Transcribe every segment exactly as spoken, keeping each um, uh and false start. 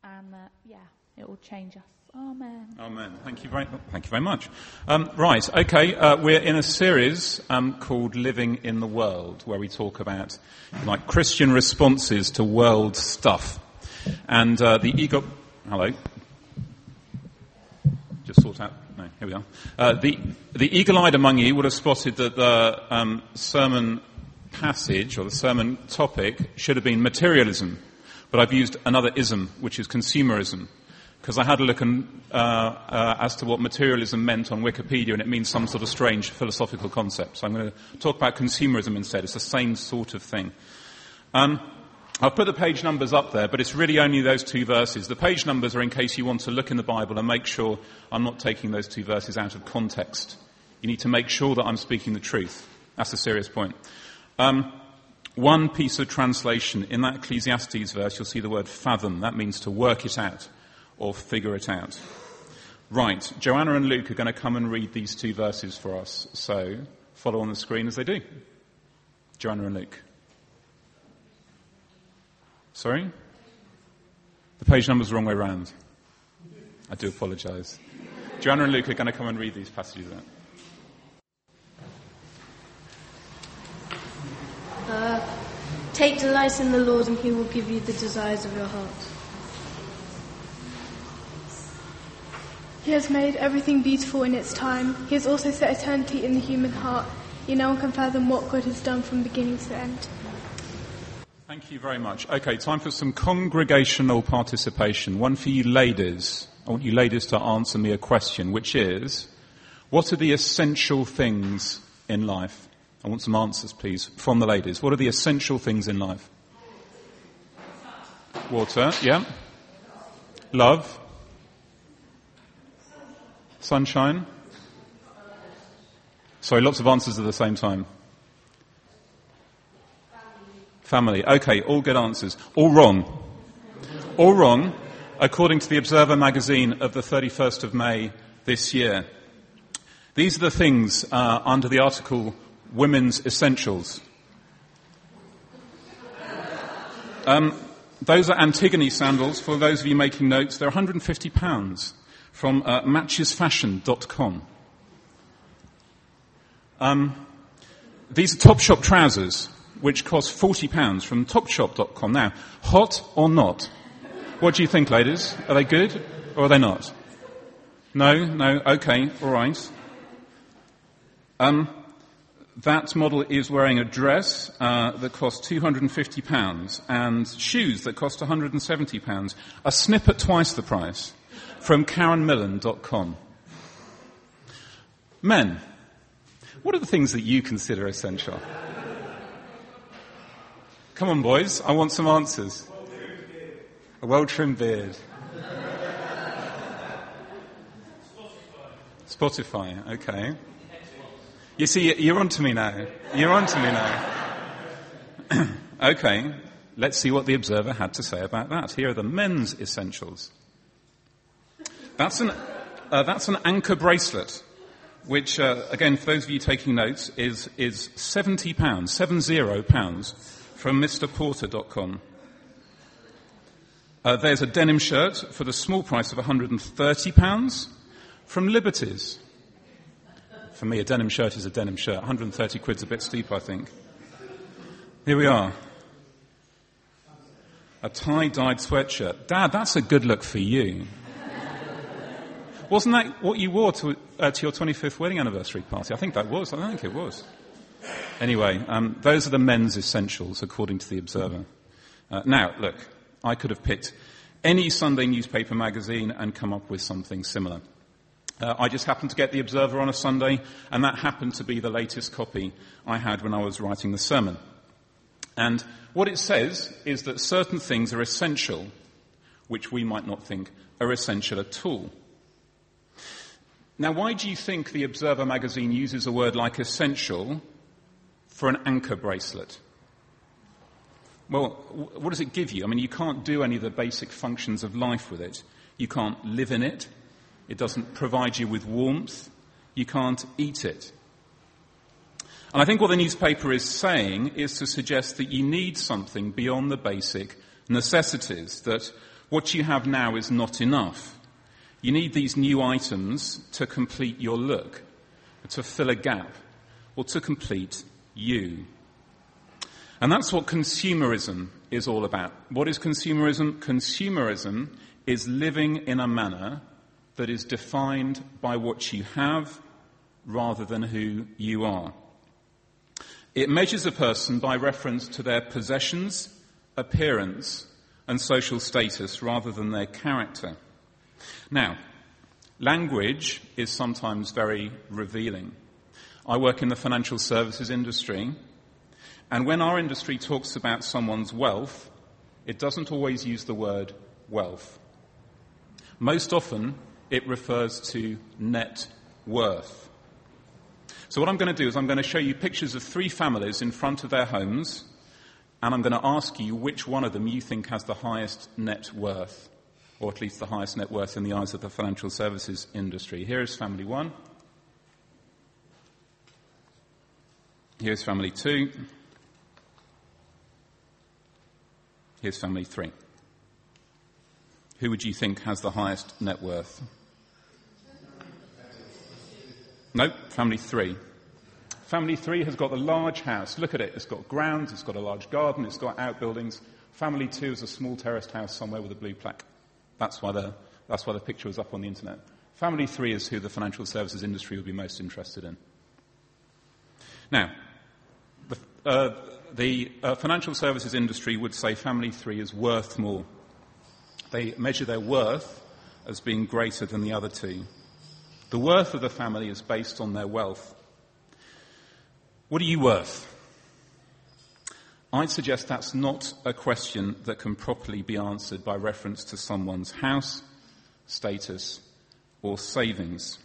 and uh, yeah, it will change us. Amen. Amen. Thank you very, thank you very much. Um, right, okay, uh, we're in a series um, called Living in the World, where we talk about like Christian responses to world stuff. And uh, the ego... Hello. Just sort out... No, here we are. Uh, the, the eagle-eyed among you would have spotted that the um, sermon passage, or the sermon topic, should have been materialism. But I've used another ism, which is consumerism. Because I had a look in, uh, uh, as to what materialism meant on Wikipedia, and it means some sort of strange philosophical concept. So I'm going to talk about consumerism instead. It's the same sort of thing. Um, I've put the page numbers up there, but it's really only those two verses. The page numbers are in case you want to look in the Bible and make sure I'm not taking those two verses out of context. You need to make sure that I'm speaking the truth. That's a serious point. Um, one piece of translation. In that Ecclesiastes verse, you'll see the word fathom. That means to work it out or figure it out. Right, Joanna and Luke are going to come and read these two verses for us. So follow on the screen as they do. Joanna and Luke. Sorry? The page number's the wrong way round. I do apologise. Joanna and Luke are going to come and read these passages out. Uh, take delight in the Lord, and he will give you the desires of your heart. He has made everything beautiful in its time. He has also set eternity in the human heart. You no one can fathom what God has done from beginning to end. Thank you very much. Okay, time for some congregational participation. One for you ladies. I want you ladies to answer me a question, which is, what are the essential things in life? I want some answers, please, from the ladies. What are the essential things in life? Water, yeah. Love. Sunshine? Sorry, lots of answers at the same time. Family. Family. Okay, all good answers. All wrong. All wrong, according to the Observer magazine of the thirty-first of May this year. These are the things uh, under the article Women's Essentials. Um, those are Antigone sandals. For those of you making notes, they're one hundred fifty pounds. From uh, matches fashion dot com. Um, these are Topshop trousers, which cost forty pounds from topshop dot com. Now, hot or not? What do you think, ladies? Are they good or are they not? No? No? Okay, all right. Um, that model is wearing a dress uh, that costs two hundred fifty pounds and shoes that cost one hundred seventy pounds. A snip at twice the price. From karen millen dot com. Men, what are the things that you consider essential? Come on, boys, I want some answers. A well-trimmed beard. Spotify. Spotify, okay. You see, you're on to me now. You're on to me now. Okay, let's see what the Observer had to say about that. Here are the men's essentials. That's an, uh, that's an anchor bracelet, which, uh, again, for those of you taking notes, is, is seventy pounds, seven zero pounds, from mister porter dot com. Uh, there's a denim shirt for the small price of one hundred thirty pounds from Liberties. For me, a denim shirt is a denim shirt. one hundred thirty quid's a bit steep, I think. Here we are. A tie-dyed sweatshirt. Dad, that's a good look for you. Wasn't that what you wore to, uh, to your twenty-fifth wedding anniversary party? I think that was. I don't think it was. Anyway, um, those are the men's essentials, according to the Observer. Uh, now, look, I could have picked any Sunday newspaper magazine and come up with something similar. Uh, I just happened to get the Observer on a Sunday, and that happened to be the latest copy I had when I was writing the sermon. And what it says is that certain things are essential, which we might not think are essential at all. Now, why do you think the Observer magazine uses a word like essential for an anchor bracelet? Well, what does it give you? I mean, you can't do any of the basic functions of life with it. You can't live in it. It doesn't provide you with warmth. You can't eat it. And I think what the newspaper is saying is to suggest that you need something beyond the basic necessities, that What you have now is not enough. You need these new items to complete your look, to fill a gap, or to complete you. And that's what consumerism is all about. What is consumerism? Consumerism is living in a manner that is defined by what you have rather than who you are. It measures a person by reference to their possessions, appearance, and social status rather than their character. Now, language is sometimes very revealing. I work in the financial services industry, and when our industry talks about someone's wealth, it doesn't always use the word wealth. Most often, it refers to net worth. So what I'm going to do is I'm going to show you pictures of three families in front of their homes, and I'm going to ask you which one of them you think has the highest net worth, or at least the highest net worth in the eyes of the financial services industry. Here is family one. Here's family two. Here's family three. Who would you think has the highest net worth? No, family three. Family three has got a large house. Look at it. It's got grounds, it's got a large garden, it's got outbuildings. Family two is a small terraced house somewhere with a blue plaque. That's why the, that's why the picture was up on the internet. Family three is who the financial services industry would be most interested in. Now, the, uh, the uh, financial services industry would say family three is worth more. They measure their worth as being greater than the other two. The worth of the family is based on their wealth. What are you worth? I'd suggest that's not a question that can properly be answered by reference to someone's house, status, or savings.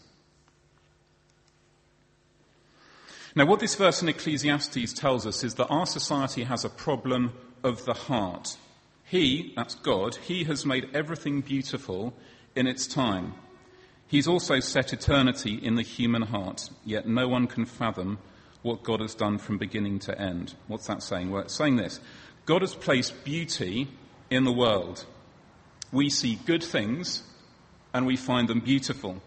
Now, what this verse in Ecclesiastes tells us is that our society has a problem of the heart. He, that's God, He has made everything beautiful in its time. He's also set eternity in the human heart, yet no one can fathom what God has done from beginning to end. What's that saying? Well, it's saying this. God has placed beauty in the world. We see good things and we find them beautiful.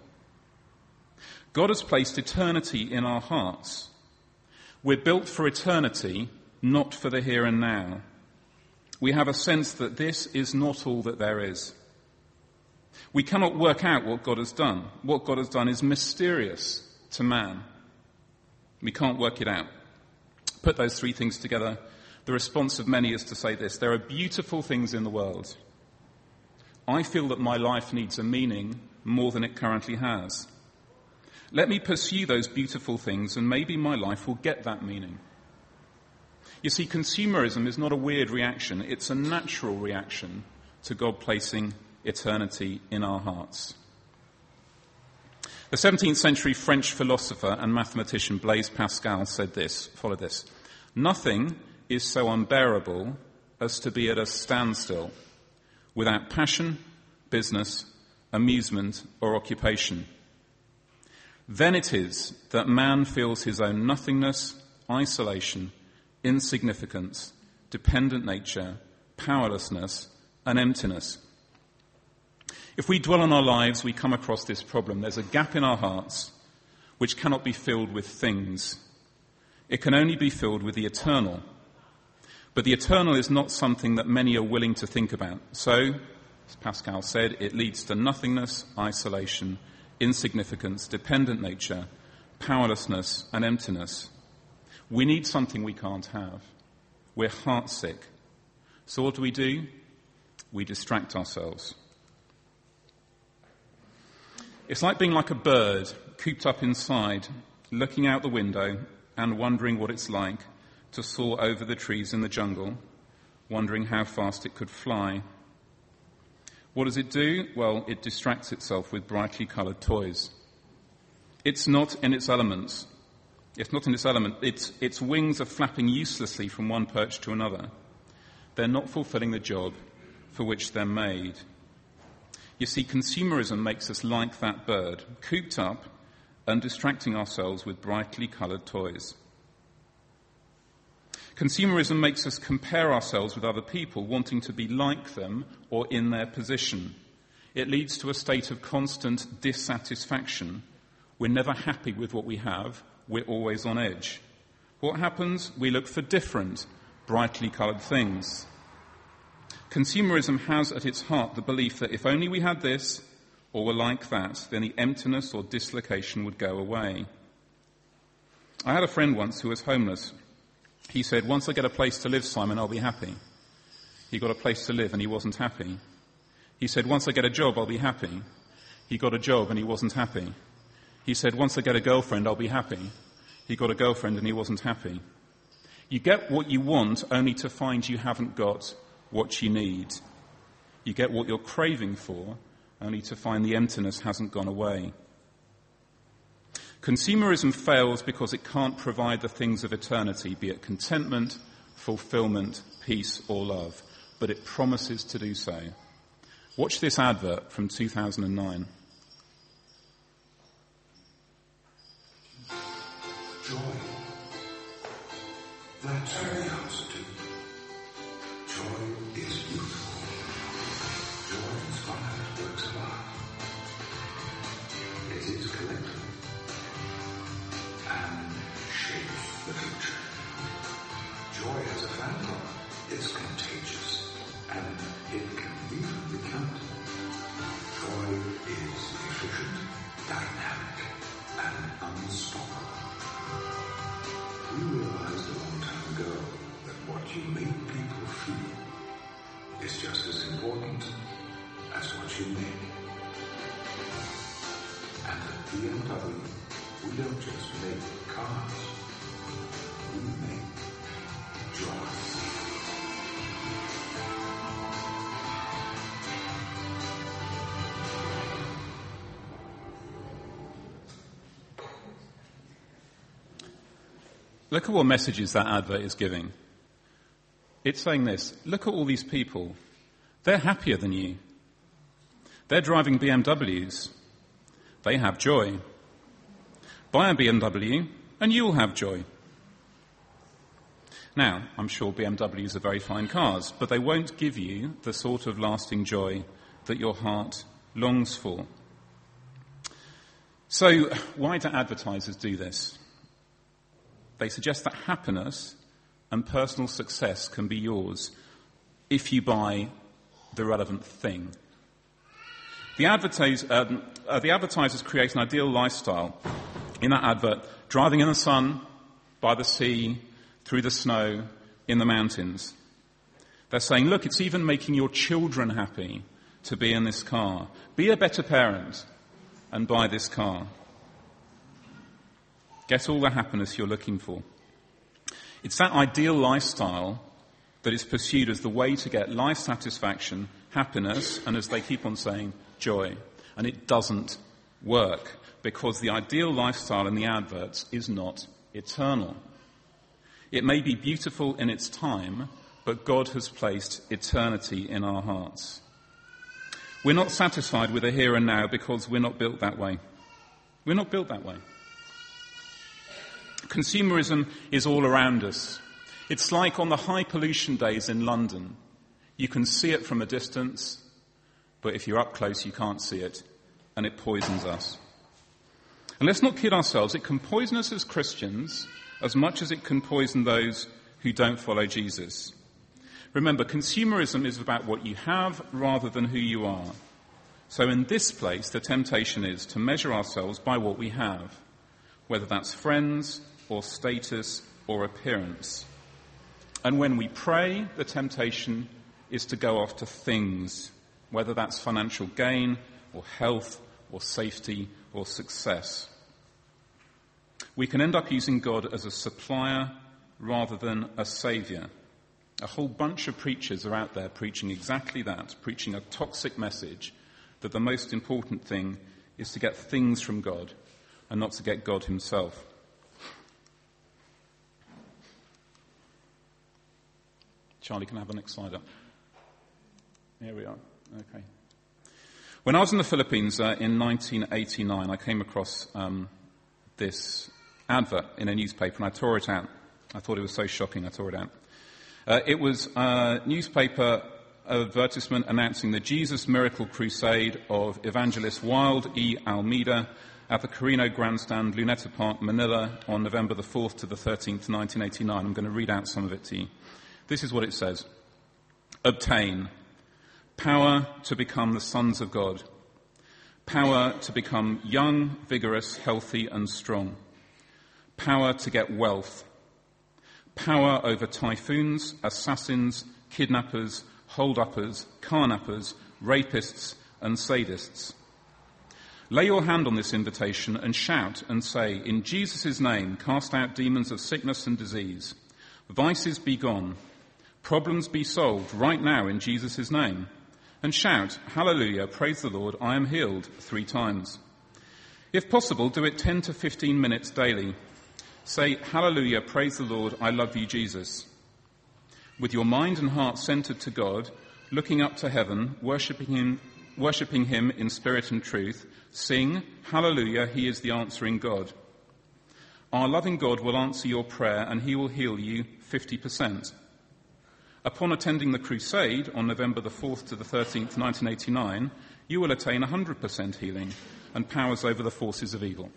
God has placed eternity in our hearts. We're built for eternity, not for the here and now. We have a sense that this is not all that there is. We cannot work out what God has done. What God has done is mysterious to man. We can't work it out. Put those three things together. The response of many is to say this: there are beautiful things in the world. I feel that my life needs a meaning more than it currently has. Let me pursue those beautiful things and maybe my life will get that meaning. You see, consumerism is not a weird reaction. It's a natural reaction to God placing eternity in our hearts. The seventeenth century French philosopher and mathematician Blaise Pascal said this, follow this: nothing is so unbearable as to be at a standstill without passion, business, amusement, or occupation. Then it is that man feels his own nothingness, isolation, insignificance, dependent nature, powerlessness, and emptiness. If we dwell on our lives, we come across this problem. There's a gap in our hearts which cannot be filled with things. It can only be filled with the eternal. But the eternal is not something that many are willing to think about. So, as Pascal said, it leads to nothingness, isolation, insignificance, dependent nature, powerlessness, and emptiness. We need something we can't have. We're heartsick. So what do we do? We distract ourselves. It's like being like a bird cooped up inside, looking out the window and wondering what it's like to soar over the trees in the jungle, wondering how fast it could fly. What does it do? Well, it distracts itself with brightly coloured toys. It's not in its elements. It's not in its element. Its, its wings are flapping uselessly from one perch to another. They're not fulfilling the job for which they're made. You see, consumerism makes us like that bird, cooped up and distracting ourselves with brightly coloured toys. Consumerism makes us compare ourselves with other people, wanting to be like them or in their position. It leads to a state of constant dissatisfaction. We're never happy with what we have. We're always on edge. What happens? We look for different, brightly coloured things. Consumerism has at its heart the belief that if only we had this or were like that, then the emptiness or dislocation would go away. I had a friend once who was homeless. He said, "Once I get a place to live, Simon, I'll be happy." He got a place to live and he wasn't happy. He said, "Once I get a job, I'll be happy." He got a job and he wasn't happy. He said, "Once I get a girlfriend, I'll be happy." He got a girlfriend and he wasn't happy. You get what you want only to find you haven't got what you need. You get what you're craving for only to find the emptiness hasn't gone away. Consumerism fails because it can't provide the things of eternity, be it contentment, fulfillment, peace or love, but it promises to do so. Watch this advert from two thousand nine. Joy. That's curiosity. Joy is youthful. Joy inspires works of art. It is collectible and shapes the future. Joy as a phantom is contagious and it can even be counted. Joy is efficient, dynamic, and unstoppable. We realized a long time ago that what you make people feel is just as important as what you make. And at B M W, we don't just make cars, we make joy. Look at what messages that advert is giving. It's saying this: look at all these people. They're happier than you. They're driving B M Ws. They have joy. Buy a B M W and you'll have joy. Now, I'm sure B M Ws are very fine cars, but they won't give you the sort of lasting joy that your heart longs for. So, why do advertisers do this? They suggest that happiness and personal success can be yours if you buy the relevant thing. The, advertise, um, uh, the advertisers create an ideal lifestyle in that advert, driving in the sun, by the sea, through the snow, in the mountains. They're saying, look, it's even making your children happy to be in this car. Be a better parent and buy this car. Get all the happiness you're looking for. It's that ideal lifestyle that is pursued as the way to get life satisfaction, happiness, and as they keep on saying, joy. And it doesn't work because the ideal lifestyle in the adverts is not eternal. It may be beautiful in its time, but God has placed eternity in our hearts. We're not satisfied with the here and now because we're not built that way. We're not built that way. Consumerism is all around us. It's like on the high pollution days in London. You can see it from a distance, but if you're up close, you can't see it, and it poisons us. And let's not kid ourselves. It can poison us as Christians as much as it can poison those who don't follow Jesus. Remember, consumerism is about what you have rather than who you are. So in this place, the temptation is to measure ourselves by what we have, whether that's friends or status or appearance. And when we pray, the temptation is to go after things, whether that's financial gain or health or safety or success. We can end up using God as a supplier rather than a saviour. A whole bunch of preachers are out there preaching exactly that, preaching a toxic message that the most important thing is to get things from God and not to get God himself. Charlie, can I have the next slide up? Here we are. Okay. When I was in the Philippines uh, in nineteen eighty-nine, I came across um, this advert in a newspaper and I tore it out. I thought it was so shocking I tore it out. Uh, it was a newspaper advertisement announcing the Jesus Miracle Crusade of evangelist Wild E. Almeida at the Carino Grandstand, Luneta Park, Manila, on November the fourth to the thirteenth, nineteen eighty-nine. I'm going to read out some of it to you. This is what it says. Obtain power to become the sons of God. Power to become young, vigorous, healthy and strong. Power to get wealth. Power over typhoons, assassins, kidnappers, hold-uppers, carnappers, rapists and sadists. Lay your hand on this invitation and shout and say, in Jesus' name, cast out demons of sickness and disease. Vices be gone. Problems be solved right now in Jesus' name. And shout, hallelujah, praise the Lord, I am healed, three times. If possible, do it ten to fifteen minutes daily. Say, hallelujah, praise the Lord, I love you, Jesus. With your mind and heart centered to God, looking up to heaven, worshipping him, worshipping him in spirit and truth, sing, hallelujah, he is the answering God. Our loving God will answer your prayer and he will heal you fifty percent. Upon attending the crusade on November the fourth to the thirteenth, nineteen eighty-nine, you will attain one hundred percent healing and powers over the forces of evil.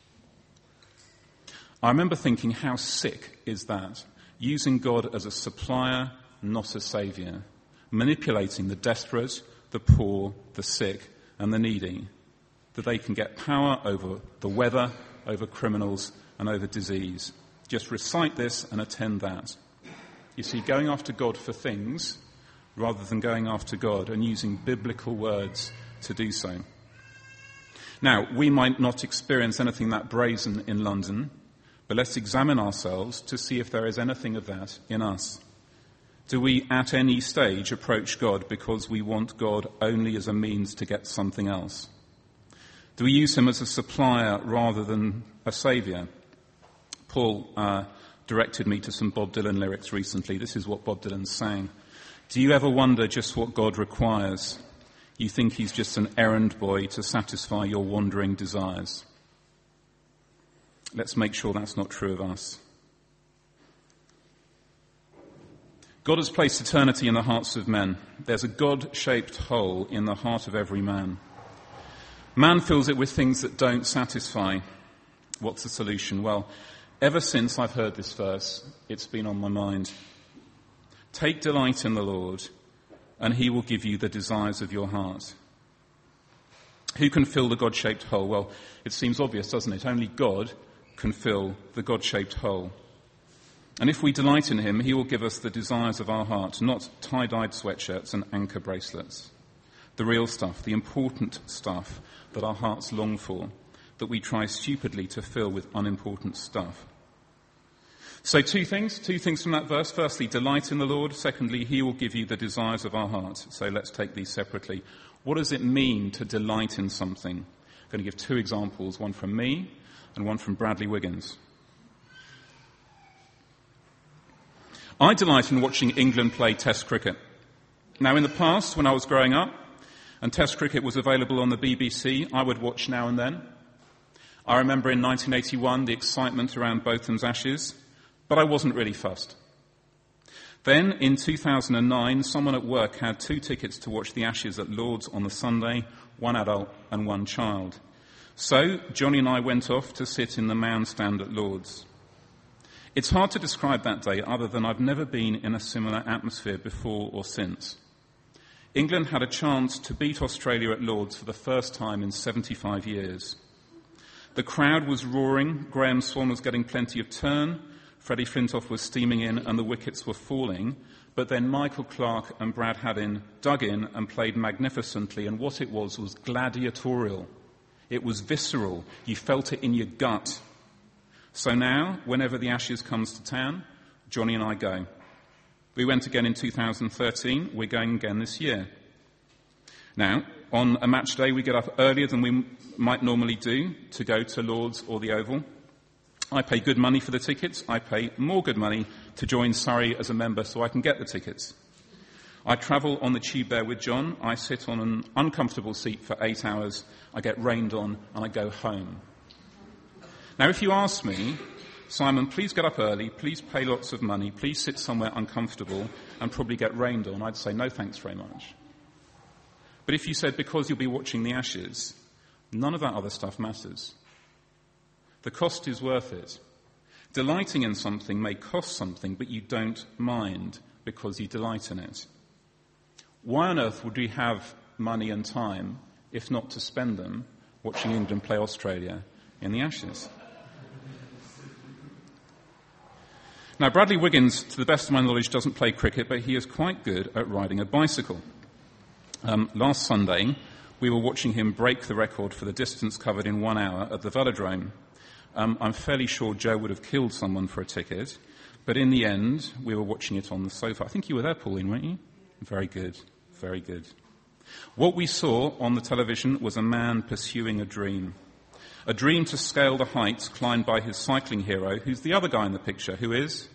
I remember thinking, how sick is that? Using God as a supplier, not a saviour. Manipulating the desperate, the poor, the sick and the needy. That they can get power over the weather, over criminals and over disease. Just recite this and attend that. You see, going after God for things rather than going after God and using biblical words to do so. Now, we might not experience anything that brazen in London, but let's examine ourselves to see if there is anything of that in us. Do we at any stage approach God because we want God only as a means to get something else? Do we use him as a supplier rather than a saviour? Paul uh, directed me to some Bob Dylan lyrics recently. This is what Bob Dylan sang. Do you ever wonder just what God requires? You think he's just an errand boy to satisfy your wandering desires. Let's make sure that's not true of us. God has placed eternity in the hearts of men. There's a God-shaped hole in the heart of every man. Man fills it with things that don't satisfy. What's the solution? Well, ever since I've heard this verse, it's been on my mind. Take delight in the Lord, and he will give you the desires of your heart. Who can fill the God-shaped hole? Well, it seems obvious, doesn't it? Only God can fill the God-shaped hole. And if we delight in him, he will give us the desires of our heart, not tie-dyed sweatshirts and anchor bracelets. The real stuff, the important stuff that our hearts long for, that we try stupidly to fill with unimportant stuff. So two things, two things from that verse. Firstly, delight in the Lord. Secondly, he will give you the desires of our heart. So let's take these separately. What does it mean to delight in something? I'm going to give two examples, one from me and one from Bradley Wiggins. I delight in watching England play Test cricket. Now, in the past, when I was growing up, and Test cricket was available on the B B C, I would watch now and then. I remember in nineteen eighty-one the excitement around Botham's Ashes, but I wasn't really fussed. Then, in two thousand nine, someone at work had two tickets to watch the Ashes at Lord's on the Sunday, one adult and one child. So, Johnny and I went off to sit in the mound stand at Lord's. It's hard to describe that day other than I've never been in a similar atmosphere before or since. England had a chance to beat Australia at Lord's for the first time in seventy-five years. The crowd was roaring, Graham Swan was getting plenty of turn, Freddie Flintoff was steaming in and the wickets were falling, but then Michael Clarke and Brad Haddin dug in and played magnificently, and what it was was gladiatorial. It was visceral. You felt it in your gut. So now, whenever the Ashes comes to town, Johnny and I go. We went again in two thousand thirteen. We're going again this year. Now, on a match day, we get up earlier than we might normally do to go to Lord's or the Oval. I pay good money for the tickets. I pay more good money to join Surrey as a member so I can get the tickets. I travel on the tube there with John. I sit on an uncomfortable seat for eight hours. I get rained on and I go home. Now, if you ask me, Simon, please get up early, please pay lots of money, please sit somewhere uncomfortable and probably get rained on, I'd say no thanks very much. But if you said, because you'll be watching the Ashes, none of that other stuff matters. The cost is worth it. Delighting in something may cost something, but you don't mind because you delight in it. Why on earth would we have money and time, if not to spend them, watching England play Australia in the Ashes? Now, Bradley Wiggins, to the best of my knowledge, doesn't play cricket, but he is quite good at riding a bicycle. Um, last Sunday, we were watching him break the record for the distance covered in one hour at the Velodrome. Um, I'm fairly sure Joe would have killed someone for a ticket, but in the end, we were watching it on the sofa. I think you were there, Pauline, weren't you? Very good, very good. What we saw on the television was a man pursuing a dream. A dream to scale the heights climbed by his cycling hero, who's the other guy in the picture, who is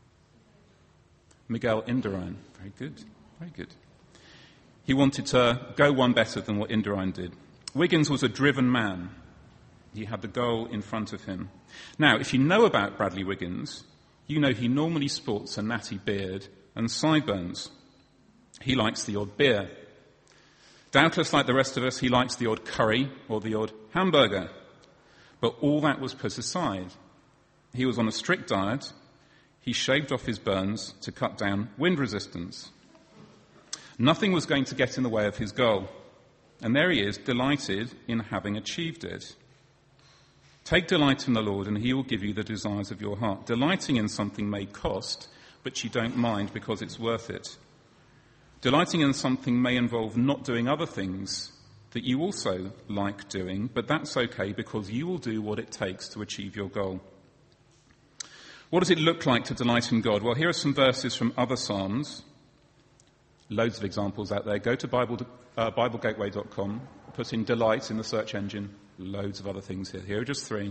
Miguel Indurain. Very good, very good. He wanted to go one better than what Indurain did. Wiggins was a driven man. He had the goal in front of him. Now, if you know about Bradley Wiggins, you know he normally sports a natty beard and sideburns. He likes the odd beer. Doubtless, like the rest of us, he likes the odd curry or the odd hamburger. But all that was put aside. He was on a strict diet. He shaved off his burns to cut down wind resistance. Nothing was going to get in the way of his goal. And there he is, delighted in having achieved it. Take delight in the Lord, and he will give you the desires of your heart. Delighting in something may cost, but you don't mind because it's worth it. Delighting in something may involve not doing other things that you also like doing, but that's okay because you will do what it takes to achieve your goal. What does it look like to delight in God? Well, here are some verses from other Psalms. Loads of examples out there. Go to Bible, uh, Bible Gateway dot com, put in delight in the search engine. Loads of other things here. Here are just three.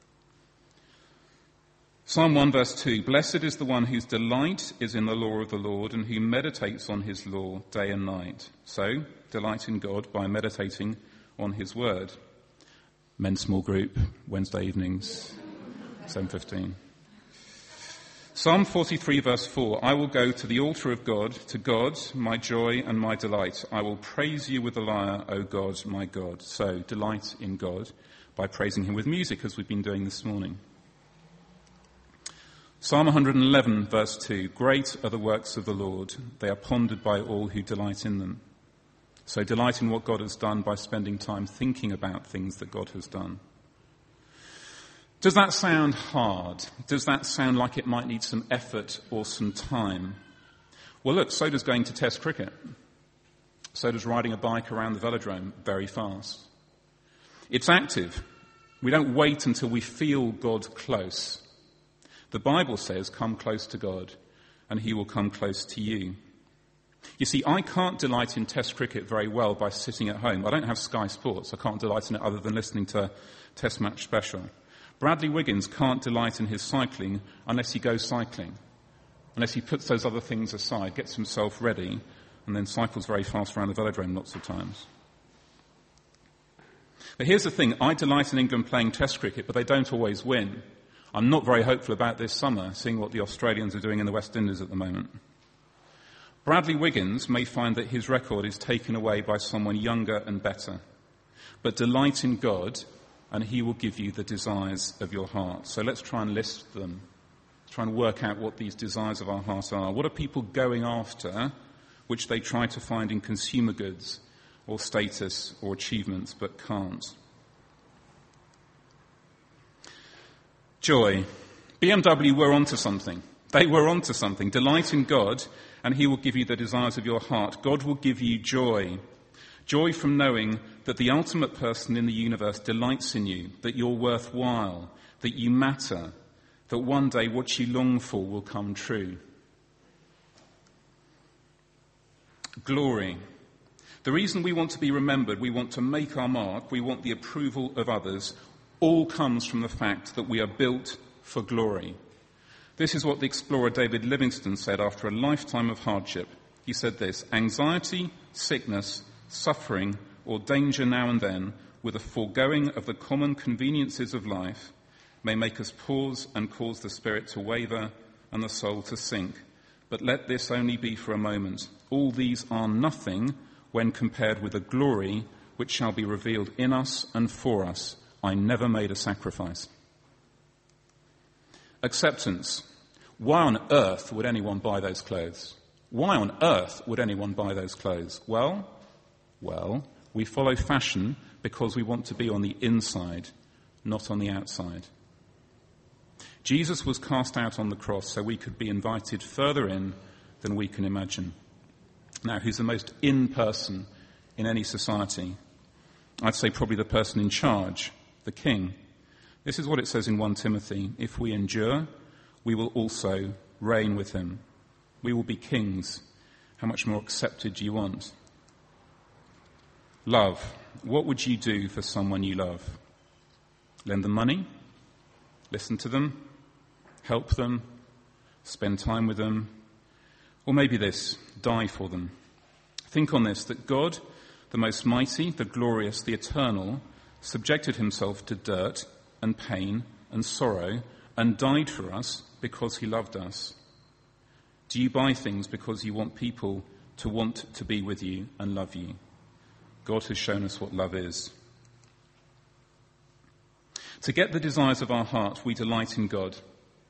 Psalm one verse two, blessed is the one whose delight is in the law of the Lord and who meditates on his law day and night. So, delight in God by meditating on his word. Men's small group, Wednesday evenings, seven fifteen. Psalm forty-three verse four, I will go to the altar of God, to God, my joy and my delight. I will praise you with the lyre, O God, my God. So, delight in God by praising him with music, as we've been doing this morning. Psalm one eleven verse two, great are the works of the Lord. They are pondered by all who delight in them. So delight in what God has done by spending time thinking about things that God has done. Does that sound hard? Does that sound like it might need some effort or some time? Well, look, so does going to Test cricket. So does riding a bike around the velodrome very fast. It's active. We don't wait until we feel God close. The Bible says, come close to God, and he will come close to you. You see, I can't delight in Test cricket very well by sitting at home. I don't have Sky Sports. I can't delight in it other than listening to Test Match Special. Bradley Wiggins can't delight in his cycling unless he goes cycling, unless he puts those other things aside, gets himself ready, and then cycles very fast around the velodrome lots of times. But here's the thing. I delight in England playing Test cricket, but they don't always win. I'm not very hopeful about this summer, seeing what the Australians are doing in the West Indies at the moment. Bradley Wiggins may find that his record is taken away by someone younger and better. But delight in God, and he will give you the desires of your heart. So let's try and list them. Let's try and work out what these desires of our heart are. What are people going after, which they try to find in consumer goods or status or achievements, but can't? Joy. B M W were onto something. They were onto something. Delight in God, and he will give you the desires of your heart. God will give you joy. Joy from knowing that the ultimate person in the universe delights in you, that you're worthwhile, that you matter, that one day what you long for will come true. Glory. The reason we want to be remembered, we want to make our mark, we want the approval of others, all comes from the fact that we are built for glory. This is what the explorer David Livingstone said after a lifetime of hardship. He said this, anxiety, sickness, suffering, or danger now and then, with a foregoing of the common conveniences of life, may make us pause and cause the spirit to waver and the soul to sink. But let this only be for a moment. All these are nothing when compared with the glory which shall be revealed in us and for us. I never made a sacrifice. Acceptance. Why on earth would anyone buy those clothes? Why on earth would anyone buy those clothes? Well, well, we follow fashion because we want to be on the inside, not on the outside. Jesus was cast out on the cross so we could be invited further in than we can imagine. Now, who's the most in person in any society? I'd say probably the person in charge, the king. This is what it says in First Timothy. If we endure, we will also reign with him. We will be kings. How much more accepted do you want? Love. What would you do for someone you love? Lend them money? Listen to them? Help them? Spend time with them? Or maybe this, die for them. Think on this, that God, the most mighty, the glorious, the eternal, subjected himself to dirt and pain and sorrow and died for us because he loved us. Do you buy things because you want people to want to be with you and love you? God has shown us what love is. To get the desires of our heart, we delight in God.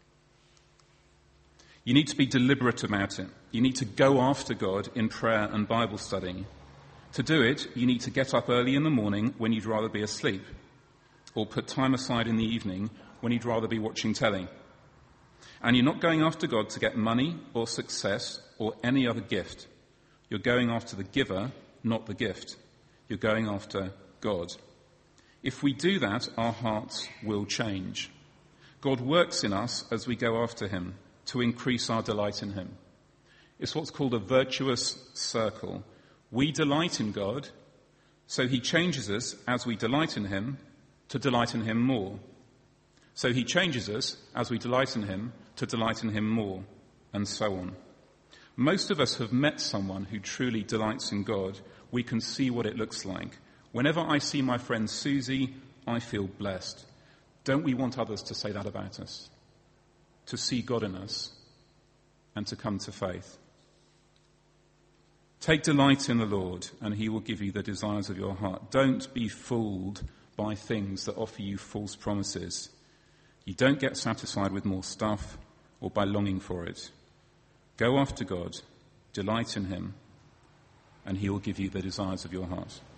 You need to be deliberate about it. You need to go after God in prayer and Bible study. To do it, you need to get up early in the morning when you'd rather be asleep, or put time aside in the evening when you'd rather be watching telly. And you're not going after God to get money or success or any other gift. You're going after the giver, not the gift. You're going after God. If we do that, our hearts will change. God works in us as we go after him to increase our delight in him. It's what's called a virtuous circle. We delight in God, so he changes us as we delight in him to delight in him more. So he changes us as we delight in him to delight in him more, and so on. Most of us have met someone who truly delights in God. We can see what it looks like. Whenever I see my friend Susie, I feel blessed. Don't we want others to say that about us? To see God in us and to come to faith. Take delight in the Lord, and he will give you the desires of your heart. Don't be fooled by things that offer you false promises. You don't get satisfied with more stuff or by longing for it. Go after God, delight in him, and he will give you the desires of your heart.